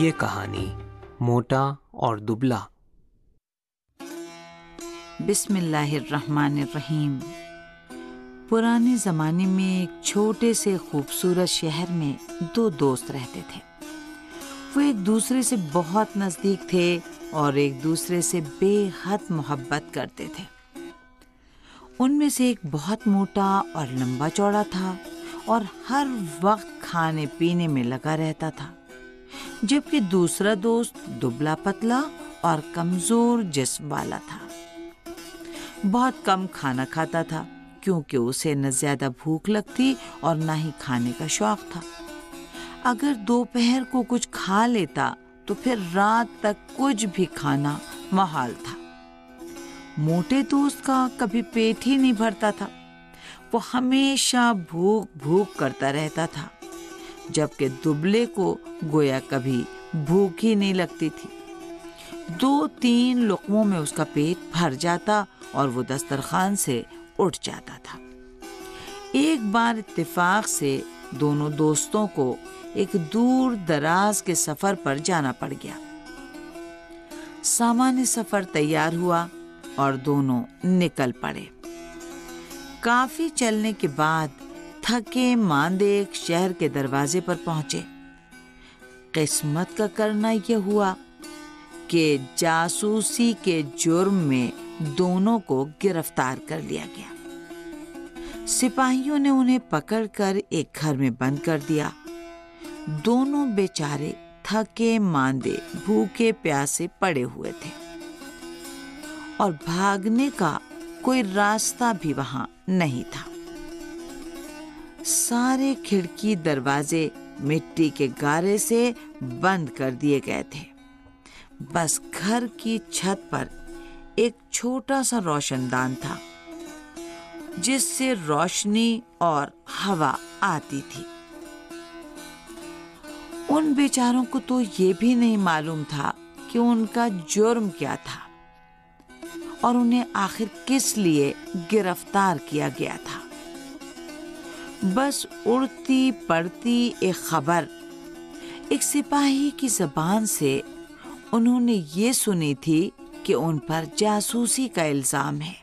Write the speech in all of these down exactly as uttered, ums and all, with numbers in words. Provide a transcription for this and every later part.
یہ کہانی موٹا اور دبلا۔ بسم اللہ الرحمن الرحیم۔ پرانے زمانے میں ایک چھوٹے سے خوبصورت شہر میں دو دوست رہتے تھے۔ وہ ایک دوسرے سے بہت نزدیک تھے اور ایک دوسرے سے بے حد محبت کرتے تھے۔ ان میں سے ایک بہت موٹا اور لمبا چوڑا تھا اور ہر وقت کھانے پینے میں لگا رہتا تھا، جبکہ دوسرا دوست دبلا پتلا اور کمزور جسم والا تھا۔ بہت کم کھانا کھاتا تھا کیونکہ اسے نہ زیادہ بھوک لگتی اور نہ ہی کھانے کا شوق تھا۔ اگر دوپہر کو کچھ کھا لیتا تو پھر رات تک کچھ بھی کھانا محال تھا۔ موٹے دوست کا کبھی پیٹ ہی نہیں بھرتا تھا، وہ ہمیشہ بھوک بھوک کرتا رہتا تھا، جبکہ دبلے کو گویا کبھی بھوک ہی نہیں لگتی تھی۔ دو تین لقموں میں اس کا پیٹ بھر جاتا اور وہ دسترخوان سے اٹھ جاتا تھا۔ ایک بار اتفاق سے دونوں دوستوں کو ایک دور دراز کے سفر پر جانا پڑ گیا۔ سامان سفر تیار ہوا اور دونوں نکل پڑے۔ کافی چلنے کے بعد تھکے ماندے ایک شہر کے دروازے پر پہنچے۔ قسمت کا کرنا یہ ہوا کہ جاسوسی کے جرم میں دونوں کو گرفتار کر لیا گیا۔ سپاہیوں نے انہیں پکڑ کر ایک گھر میں بند کر دیا۔ دونوں بیچارے تھکے ماندے بھوکے پیاسے پڑے ہوئے تھے اور بھاگنے کا کوئی راستہ بھی وہاں نہیں تھا۔ سارے کھڑکی دروازے مٹی کے گارے سے بند کر دیے گئے تھے۔ بس گھر کی چھت پر ایک چھوٹا سا روشن دان تھا جس سے روشنی اور ہوا آتی تھی۔ ان بیچاروں کو تو یہ بھی نہیں معلوم تھا کہ ان کا جرم کیا تھا اور انہیں آخر کس لیے گرفتار کیا گیا تھا۔ بس اڑتی پڑتی ایک خبر ایک سپاہی کی زبان سے انہوں نے یہ سنی تھی کہ ان پر جاسوسی کا الزام ہے۔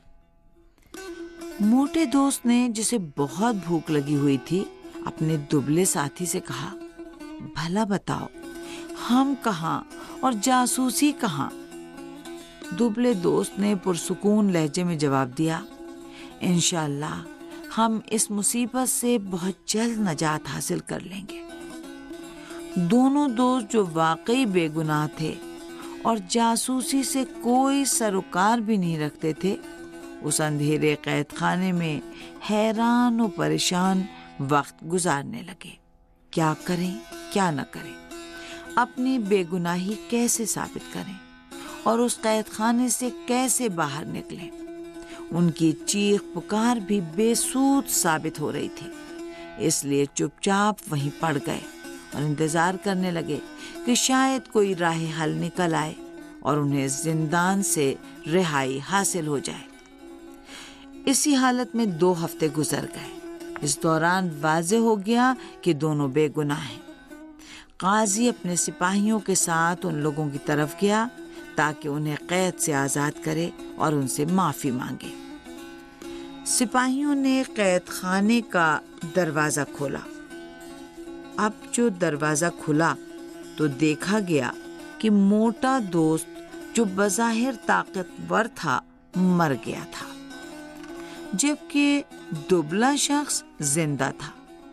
موٹے دوست نے، جسے بہت بھوک لگی ہوئی تھی، اپنے دبلے ساتھی سے کہا، بھلا بتاؤ ہم کہاں اور جاسوسی کہاں؟ دبلے دوست نے پرسکون لہجے میں جواب دیا، انشاءاللہ ہم اس مصیبت سے بہت جلد نجات حاصل کر لیں گے۔ دونوں دوست جو واقعی بے گناہ تھے اور جاسوسی سے کوئی سروکار بھی نہیں رکھتے تھے، اس اندھیرے قید خانے میں حیران و پریشان وقت گزارنے لگے۔ کیا کریں کیا نہ کریں، اپنی بے گناہی کیسے ثابت کریں اور اس قید خانے سے کیسے باہر نکلیں؟ ان کی چیخ پکار بھی بے سود ثابت ہو رہی تھی، اس لیے چپ چاپ وہیں پڑ گئے اور انتظار کرنے لگے کہ شاید کوئی راہ حل نکل آئے اور انہیں زندان سے رہائی حاصل ہو جائے۔ اسی حالت میں دو ہفتے گزر گئے۔ اس دوران واضح ہو گیا کہ دونوں بے گناہ ہیں۔ قاضی اپنے سپاہیوں کے ساتھ ان لوگوں کی طرف گیا تاکہ انہیں قید سے آزاد کرے اور ان سے معافی مانگے۔ سپاہیوں نے قید خانے کا دروازہ کھولا۔ اب جو دروازہ کھلا تو دیکھا گیا کہ موٹا دوست جو بظاہر طاقتور تھا مر گیا تھا، جبکہ دبلا شخص زندہ تھا۔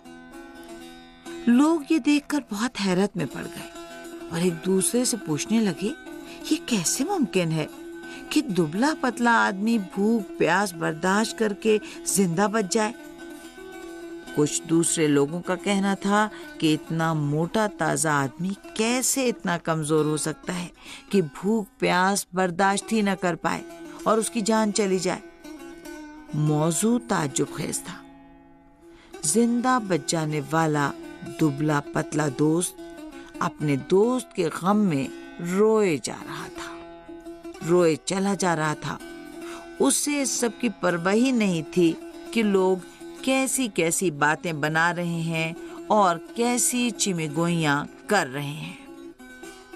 لوگ یہ دیکھ کر بہت حیرت میں پڑ گئے اور ایک دوسرے سے پوچھنے لگے، یہ کیسے ممکن ہے کہ دبلا پتلا آدمی بھوک پیاس برداشت کر کے زندہ بچ جائے؟ کچھ دوسرے لوگوں کا کہنا تھا کہ اتنا موٹا تازہ آدمی کیسے اتنا کمزور ہو سکتا ہے کہ بھوک پیاس برداشت ہی نہ کر پائے اور اس کی جان چلی جائے۔ موضوع تعجب خیز تھا۔ زندہ بچ جانے والا دبلا پتلا دوست اپنے دوست کے غم میں روئے جا رہا تھا، روئے چلا جا رہا تھا۔ اسے اس سب کی پرواہ ہی نہیں تھی کہ لوگ کیسی کیسی باتیں بنا رہے ہیں اور کیسی چمگوئیاں کر رہے ہیں۔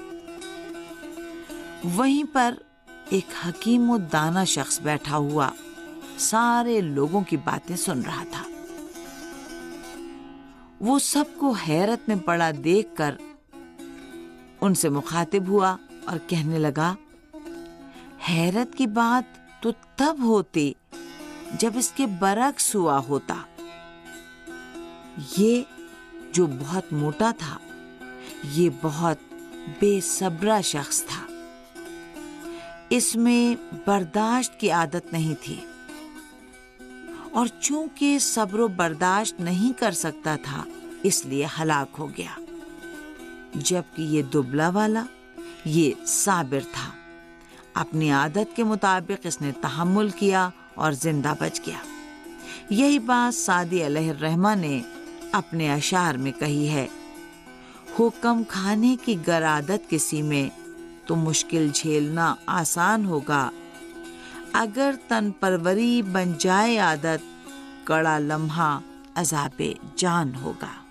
وہیں پر ایک حکیم و دانا شخص بیٹھا ہوا سارے لوگوں کی باتیں سن رہا تھا۔ وہ سب کو حیرت میں پڑا دیکھ کر ان سے مخاطب ہوا اور کہنے لگا، حیرت کی بات تو تب ہوتی جب اس کے برعکس ہوا ہوتا۔ یہ جو بہت موٹا تھا، یہ بہت بے صبرا شخص تھا۔ اس میں برداشت کی عادت نہیں تھی، اور چونکہ صبر و برداشت نہیں کر سکتا تھا اس لیے ہلاک ہو گیا، جبکہ یہ دبلا والا یہ صابر تھا۔ اپنی عادت کے مطابق اس نے تحمل کیا اور زندہ بچ گیا۔ یہی بات سعدی علیہ الرحمہ نے اپنے اشعار میں کہی ہے، حکم کھانے کی گر عادت کسی میں تو مشکل جھیلنا آسان ہوگا، اگر تن پروری بن جائے عادت کڑا لمحہ عذاب جان ہوگا۔